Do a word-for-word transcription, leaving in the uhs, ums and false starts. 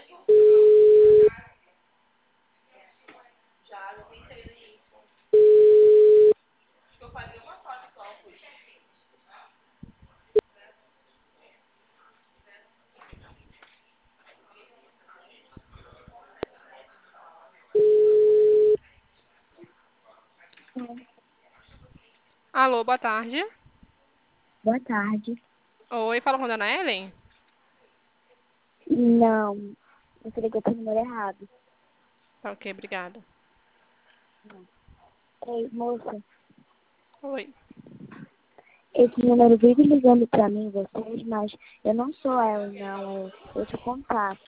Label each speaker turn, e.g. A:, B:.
A: Alô, boa tarde.
B: Boa tarde.
A: Oi, fala com a dona Ellen?
B: Não, você ligou para o número errado.
A: Tá ok, obrigada.
B: Ei, moça,
A: Oi.
B: esse número vive ligando para mim, vocês, mas eu não sou ela, não, é outro contato.